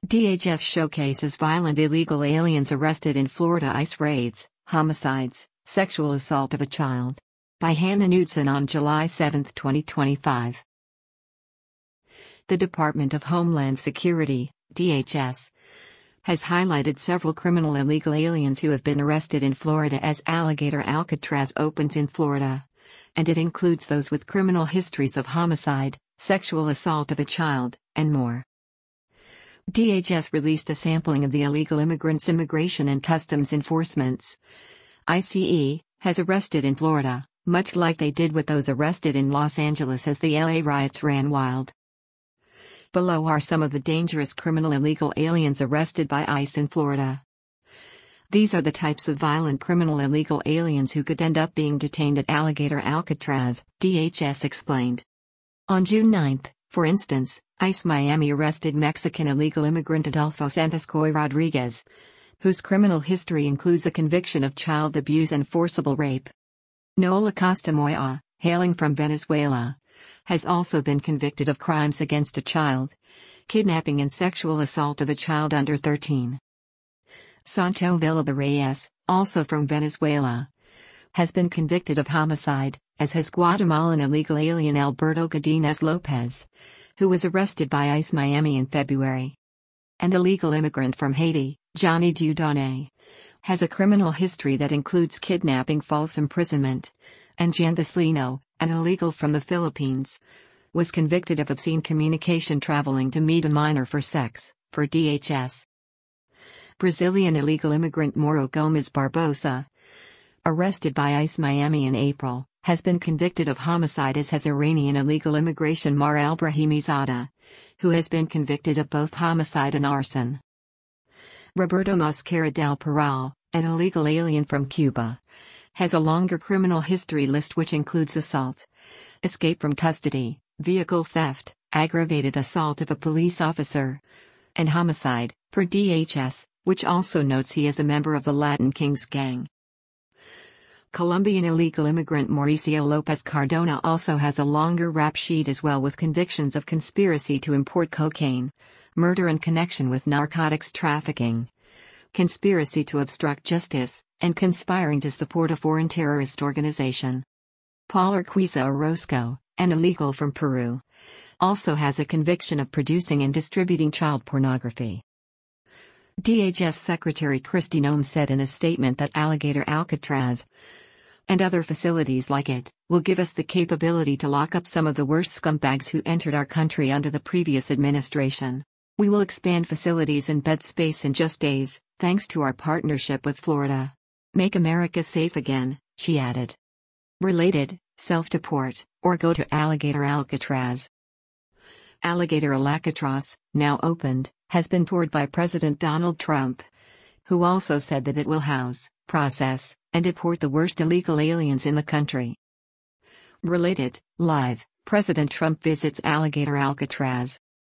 DHS showcases violent illegal aliens arrested in Florida ICE raids, homicides, sexual assault of a child. By Hannah Knudsen on July 7, 2025. The Department of Homeland Security, DHS, has highlighted several criminal illegal aliens who have been arrested in Florida as Alligator Alcatraz opens in Florida. And it includes those with criminal histories of homicide, sexual assault of a child, and more. DHS released a sampling of the illegal immigrants Immigration and Customs Enforcement's ICE has arrested in Florida, much like they did with those arrested in Los Angeles as the LA riots ran wild. Below are some of the dangerous criminal illegal aliens arrested by ICE in Florida. These are the types of violent criminal illegal aliens who could end up being detained at Alligator Alcatraz, DHS explained. On June 9, for instance, ICE Miami arrested Mexican illegal immigrant Adolfo Santiscoy Rodriguez, whose criminal history includes a conviction of child abuse and forcible rape. Noel Acosta Moya, hailing from Venezuela, has also been convicted of crimes against a child, kidnapping and sexual assault of a child under 13. Santo Villalba Reyes, also from Venezuela, has been convicted of homicide, as has Guatemalan illegal alien Alberto Godinez Lopez, who was arrested by ICE Miami in February. An illegal immigrant from Haiti, Johnny Dieudonné, has a criminal history that includes kidnapping, false imprisonment, and Jan Baslino, an illegal from the Philippines, was convicted of obscene communication traveling to meet a minor for sex, per DHS. Brazilian illegal immigrant Mauro Gomes Barbosa, arrested by ICE Miami in April, has been convicted of homicide, as has Iranian illegal immigration Mar Albrahimizadeh, who has been convicted of both homicide and arson. Roberto Mosquera del Peral, an illegal alien from Cuba, has a longer criminal history list which includes assault, escape from custody, vehicle theft, aggravated assault of a police officer, and homicide, per DHS, which also notes he is a member of the Latin Kings gang. Colombian illegal immigrant Mauricio Lopez Cardona also has a longer rap sheet as well, with convictions of conspiracy to import cocaine, murder in connection with narcotics trafficking, conspiracy to obstruct justice, and conspiring to support a foreign terrorist organization. Paul Urquiza Orozco, an illegal from Peru, also has a conviction of producing and distributing child pornography. DHS Secretary Kristi Noem said in a statement that Alligator Alcatraz and other facilities like it will give us the capability to lock up some of the worst scumbags who entered our country under the previous administration. We will expand facilities and bed space in just days, thanks to our partnership with Florida. Make America safe again, she added. Related, self-deport, or go to Alligator Alcatraz. Alligator Alcatraz, now opened, has been toured by President Donald Trump, who also said that it will house, process, and deport the worst illegal aliens in the country. Related, live, President Trump visits Alligator Alcatraz.